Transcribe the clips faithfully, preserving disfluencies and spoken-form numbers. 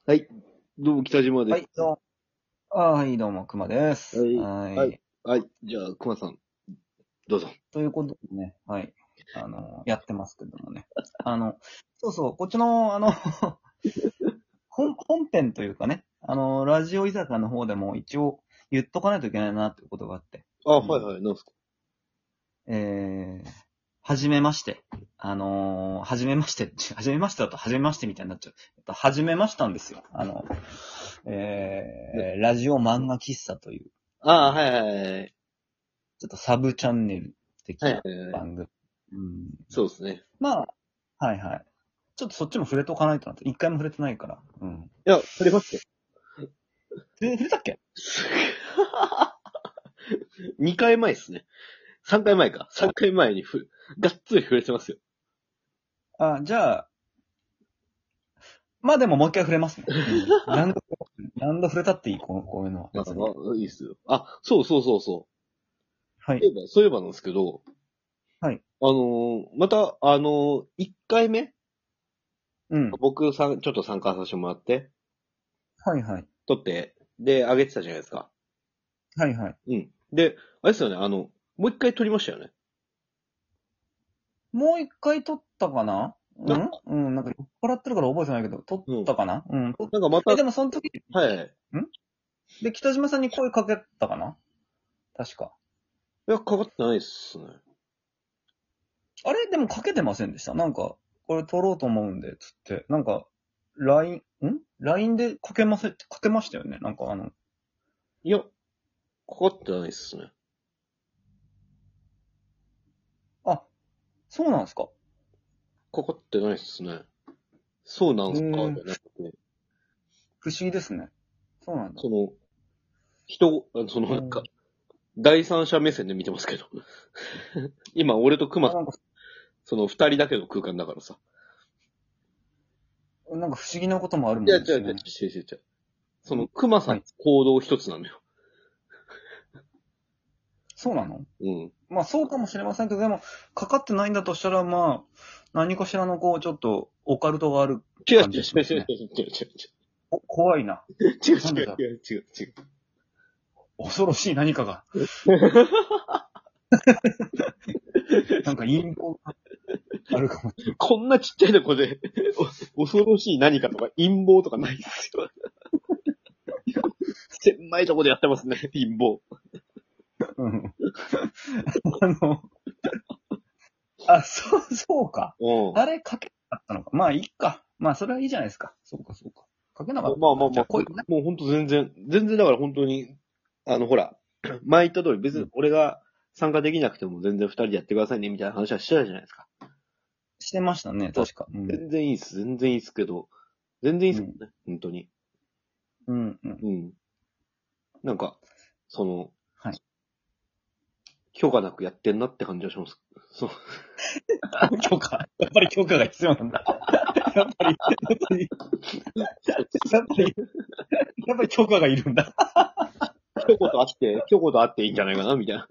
はい。どうも、北島です。 はい、どうも。あはい、どうも、熊です。 はいはい。 はい。はい。じゃあ、熊さん、どうぞ。 ということでね、はい。あの、やってますけどもね。あの、そうそう、こっちの、あの、本、本編というかね、あの、ラジオ居酒屋の方でも一応言っとかないといけないなっていうことがあって。 あ、 うん、 はいはい。なんすか？ えー、はじめまして。あのー、はじめまして、はじめましてだと、はじめましてみたいになっちゃう。えっと、はじめましたんですよ。あの、えー、ラジオ漫画喫茶という、 あ、はいうんはいはい。 ちょっとサブチャンネル的はいなはいはい。 番組。うん、 そうですね。 まあ、はいはい。ちょっとそっちも触れとかないとなって。一回も触れてないから。うん。 いや、触れましたよ。 え、触れたっけ？ にかいまえですね。さんかいまえか。さんかいまえにふ、がっつり触れてますよ。 あ、じゃあ、まあでももう一回触れますね。うん。何度、何度触れたっていい、こうこういうのはあ、 別に。 あいいっすよ。あ、そうそうそうそう。そはい。 ういえば、そういえばなんですけど、 はい。 あのーまた、あのー、いっかいめうん。 僕さん、ちょっと参加させてもらって、 はいはい。 撮って、で、あげてたじゃないですか。 はいはい。 うん。で、あれですよね、あの、もう一回撮りましたよね。 もう一回撮ったかなうな、 んうん、なんか酔っ払ってるから覚えてないけど、撮っうん。 たかなうん。撮っなんかまた、 え、でもその時、 はい。 んで、北島さんに声かけたかな確か。 いや、かかってないっすね。 あれでもかけてませんでしたなんか、これ撮ろうと思うんで、つって。なんか、ライン、ん ?ライン でかけませ、かけましたよねなんかあの、 いや、かかってないっすね。 あ、そうなんですか。 かかってないっすね。そうなんすかじへえ、 ゃなくて、 不思議ですね。そうなんだ。 その、人、あそのなんか、 うん。 第三者目線で見てますけど。今、俺と熊あ、 さん、 なんか、 その二人だけの空間だからさ。 なんか不思議なこともあるいや、 もんですね。 違う違う違う違う違う。その、熊さんのはい。 行動一つなのよ。 そうなのうん。 まあそうかもしれませんけど、でも、かかってないんだとしたら、まあ、何かしらのこう、ちょっと、オカルトがある違う違う感じがしますね。 違う違う違う違う違う。 お、怖いな。 違うなんでだろ違う違う違う違う。 う。恐ろしい何かが。なんか陰謀があるかも。 こんなちっちゃいとこで、お恐ろしい何かとか陰謀とかないですよ。狭いとこでやってますね、陰謀。 うん。あの、あ、そう、そうか。 うん。 あれ、かけなかったのか。まあ、いいか。まあ、それはいいじゃないですか。そうか、そうか。かけなかったんだ。 まあまあまあ、 じゃあ、こい、 もうほんと全然、全然だから本当に、あのほら、前言った通り別に俺が参加できなくても全然二人でやってくださいねみたいな話はしてたじゃないですか。 してましたね、 そう確か。うん。 全然いいっす、全然いいっすけど、全然いいっうん。 すもんね、本当に。 うん、うん。 うん。なんか、その、 はい。 許可なくやってんなって感じがします。そう。 許可。やっぱり許可が必要なんだ。やっぱり、やっぱり、やっぱり、やっぱり許可がいるんだ。 一言あって、一言あっていいんじゃないかなみたいな。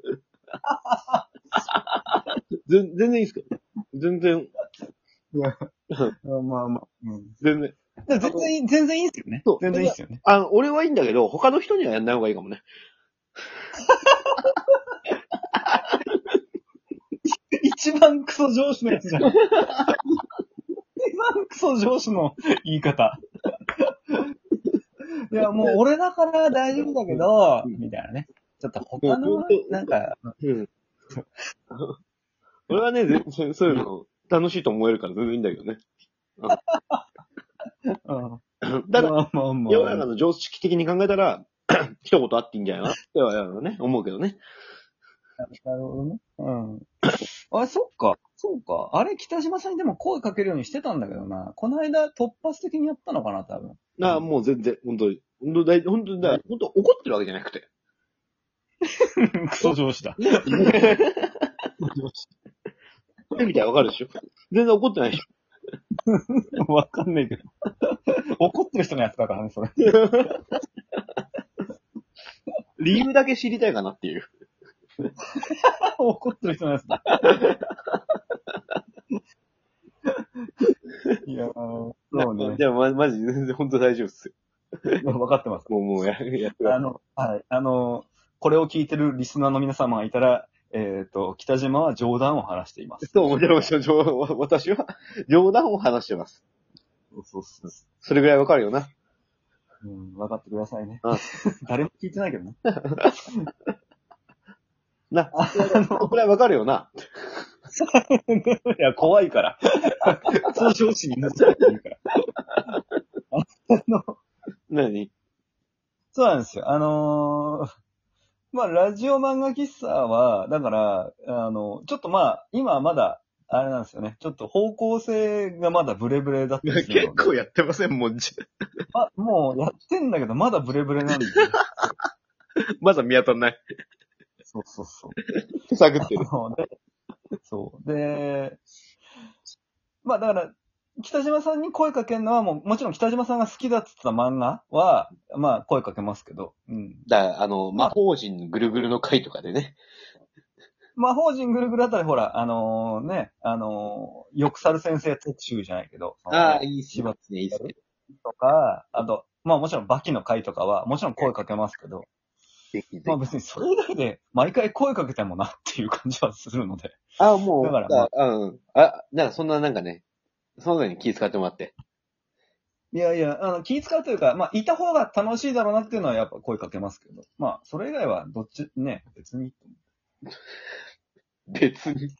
全全然いいっすけど。全然、 いや、まあまあ。うん。 全然。 全然いい、全然いいっすよね。 そう。 全然いいっすよね。 あの、俺はいいんだけど、他の人にはやんない方がいいかもね。 一番クソ上司のやつじゃん。一番クソ上司の言い方。いや、もう俺だから大丈夫だけど、 うんみたいなね。ちょっともう、 他の、 ほんと、 なんか、 うん。俺はね、全然そういうの楽しいと思えるから全然いいんだけどね。 うん。 ただ、 まあまあまあ。 世の中の常識的に考えたら、一言あっていいんじゃないかなってはね、思うけどね。 なるほどね。うん。あれ、そっか。そうか。あれ、北島さんにでも声かけるようにしてたんだけどな。この間突発的にやったのかな、多分。うああ、 ん。 もう全然、本当に、本当だい、本当にだ、 だ本当怒ってるわけじゃなくて。 クソ上司だ。 みたいなわかるでしょ全然怒ってないでしわかんないけど。怒ってる人のやつだからね、それ。 ょ理由だけ知りたいかなっていう。 怒ってる人のやつだ。いやー、そうね。 でも、ま、マジ、全然本当大丈夫っすよ。 分かってます。 もう、もうや、やってください。 あの、はい。あの、これを聞いてるリスナーの皆様がいたら、えっ、と、北島は冗談を話しています。 そう、もちろん、もちろん、冗私は冗談を話してます。 そうそうそう。 それぐらいわかるよな。 うん、分かってくださいね。 うん誰も聞いてないけどね。 な、 あそのぐらいわかるよな。 いや、怖いから。通常紙に載せなくていいから。あの、 何そうなんですよ。あのーまあ、ラジオ漫画喫茶は、だから、あの、ちょっとまあ、今はまだ、あれなんですよね。ちょっと方向性がまだブレブレだったりするので。 結構やってません、もう。 あ、もうやってんだけど、まだブレブレなんですよ。 まだ見当たんない。 そうそうそう。 手探ってる。 そうで、そう。で、まあだから、北島さんに声かけるのはもう、もちろん北島さんが好きだって言った漫画は、まあ声かけますけど、うん。 だから、あの、魔法陣ぐるぐるの回とかでね。 魔法陣ぐるぐるあたりほら、あのね、あのー、よくさる先生特集じゃないけど、そのああ、いいっす柴ね、いいっすね。 とか、あと、まあもちろんバキの回とかは、もちろん声かけますけど、 ぜひぜひ。 まあ別にそれ以外で毎回声かけてもなっていう感じはするので。 ああ、もう、 だからまあ、 あ、うん。あ、なんかそんななんかね、そのように気遣ってもらって。 いやいや、あの、気使うというか、まあ、いた方が楽しいだろうなっていうのはやっぱ声かけますけど。まあ、それ以外はどっち、ね、別に。 別に。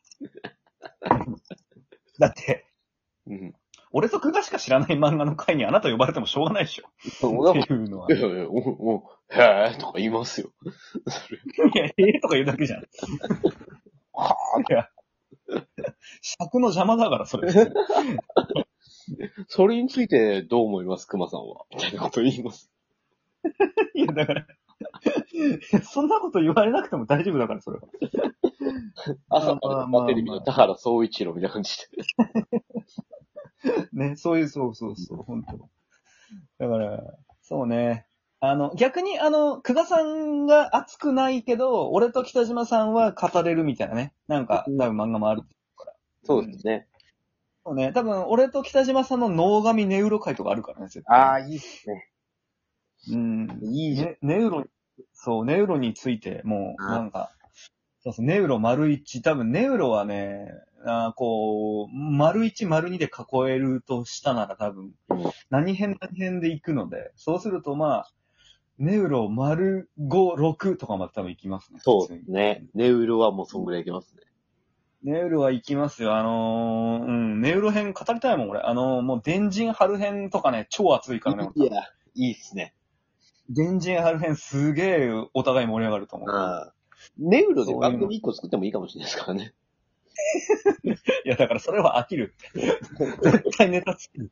だって、 うん。 俺と久我しか知らない漫画の会にあなた呼ばれてもしょうがないでしょ。 そうっていうのは。いいやいや、お、お、へえとか言いますよ。それ。 や、ええとか言うだけじゃん。いはや、尺の邪魔だから、それ。 それについてどう思います熊さんはみたいなこと言います。 いや、だから、そんなこと言われなくても大丈夫だから、それは。 朝まあまあまでテレビの田原総一郎みたいな感じで。 ね、そういう、そうそうそう、本当だから、そうね。あの、逆に、あの、久我さんが熱くないけど、俺と北島さんは語れるみたいなね。なんか、多分漫画もあるから。 そうですね。 そうね。多分、俺と北島さんの脳神ネウロ会とかあるからね、絶対。 ああ、いいっすね。 うん。 いいじゃん。 ね、ネウロ、そう、ネウロについて、もう、 あなんか、そうそう、ネウロ丸一、多分ネウロはね、あーこう、丸一丸二で囲えるとしたなら多分、 うん何編何編で行くので、そうするとまあ、ネウロ丸五、六とかまで多分行きますね。 そう普通にですね。ネウロはもうそんぐらいいけますね。 ネウロは行きますよ。あのー、うん、ネウロ編語りたいもん、俺。あのー、もう、電人春編とかね、超熱いからね。 いや、いいっすね。 電人春編すげえお互い盛り上がると思う。 ああ。ネウロでそういうの番組一個作ってもいいかもしれないですからね。 いや、だからそれは飽きるって。絶対ネタ作る。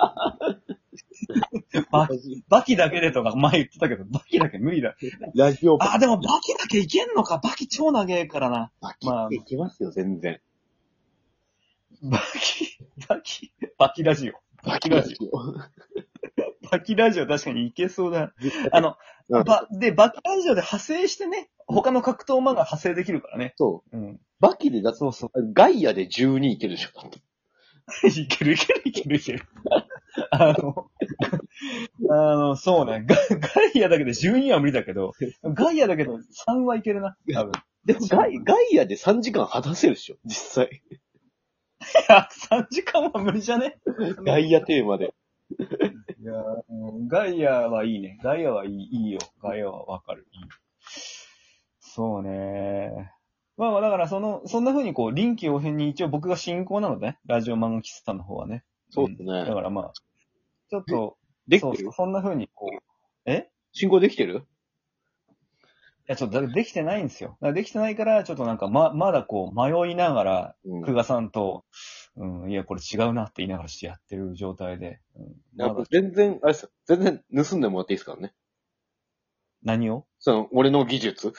ババキだけでとか前言ってたけど、バキだけ無理だ。 ラジオあー、でもバキだけいけんのか。バキ超長えからな。 バキまあっていけますよ、全然。 バキ、バキ、バキラジオ。 バキラジオ。 バキラジオ確かにいけそうだ。あの、 うんば、で、バキラジオで派生してね、他の格闘漫画派生できるからね。 そう。 うん。 バキでだって、 そうそう。 ガイアでじゅうにいけるでしょ、だっていけるいけるいけるいける。あの、あの、そうね。ガガイアだけでじゅうには無理だけど、ガイアだけどさんはいけるな。多分。 でもガイ、ガイアでさんじかん果たせるでしょ、実際。 いや、さんじかんは無理じゃねガイアテーマで。 いや、うんガイアはいいね。ガイアはいい、いいよ。ガイアはわかる。いい。そうね。まあまあ、だからその、そんな風にこう、臨機応変に一応僕が進行なので、ね、ラジオ漫画喫茶の方はね。 そうですね。 んだからまあ、ちょっと、そうそう、 できてるそんな風にこう、え進行できてるいや、ちょっとだできてないんですよ。だからできてないから、ちょっとなんかま、まだこう、迷いながら、 うん。 久我さんと、うん、いや、これ違うなって言いながらしてやってる状態で。うん、まだやっぱ全然、あれですよ。全然盗んでもらっていいですからね。 何をその、俺の技術。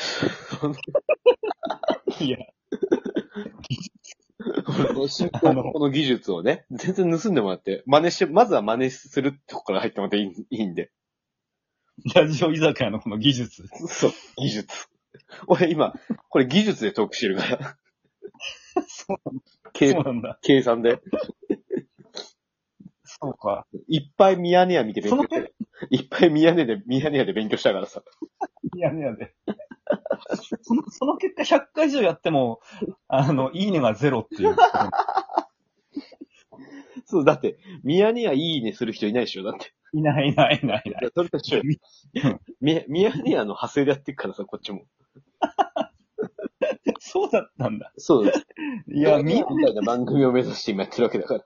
いや、 俺の進行のこの技術をね、全然盗んでもらって、真似して、まずは真似するとこから入ってもらっていいいいんで。 ラジオ居酒屋のこの技術。 そう、技術。俺今、これ技術でトークしてるから。 そう計そうなんだ。 計算で。 そうか。 いっぱいミヤネ屋見て勉強そのしてる。いっぱいミヤネで、ミヤネ屋で勉強したからさ。 いやいやで。その、その結果ひゃっかい以上やっても、あの、いいねがゼロっていう。 そう、だって、ミヤネ屋いいねする人いないでしょ、だって。 いないいないいないいない。 それと一緒よ。ミミヤネ屋の派生でやってるからさ、こっちも。 そうだったんだ。 そうです。 いや、みみ、みたいな番組を目指して今やってるわけだから。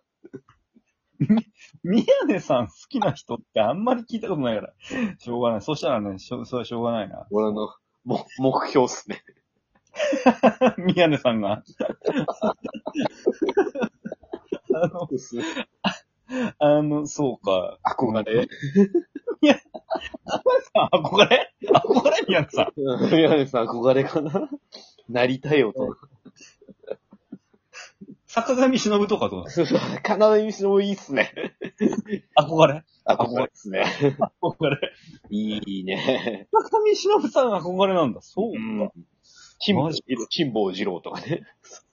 宮根さん好きな人ってあんまり聞いたことないから。しょうがない。そしたらね、しょ、それはしょうがないな。 俺の、も、目標っすね。 宮根さんが。あの、 ですね。 あの、そうか。 憧れ。 憧れ憧れ宮根さん。 宮根さん憧れかな。なりたい大人。 坂上忍とかどうだカナダミスもいいっすね。 憧れ憧れっすね。 憧れ。 いいね。 坂上忍さん憧れなんだ。そうか。 うん。辛抱マジ、 辛抱二郎とかね。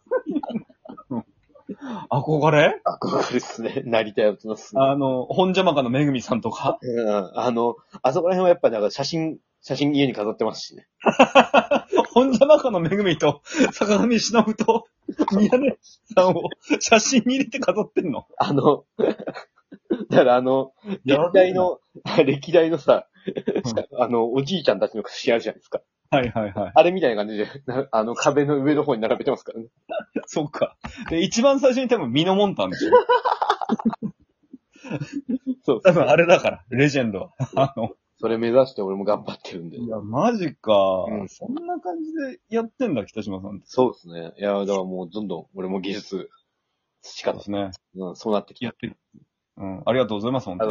憧れ憧れっすね。なりたい大人っすね。 あの、本邪魔かのめぐみさんとか。 うん。あの、あそこら辺はやっぱなんか写真、写真家に飾ってますしね。 本邪魔かのめぐみと坂上忍と宮根さんを写真に入れて飾ってんの。 あの、だからあの、歴代の、歴代のさ、あの、おじいちゃんたちの写真あるじゃないですか。 はいはいはい。 あれみたいな感じで、なあの、壁の上の方に並べてますからね。 そっか。で、一番最初に多分ミノモンタンでしょ。 そう。 多分あれだから、レジェンドは。あの、 それ目指して俺も頑張ってるんで。 いや、マジか、 うんそんな感じでやってんだ、北島さんって。 そうですね。いや、だからもうどんどん俺も技術、培って、 そうですね。 うん、そうなってきてやってる。うん、ありがとうございます、本当に。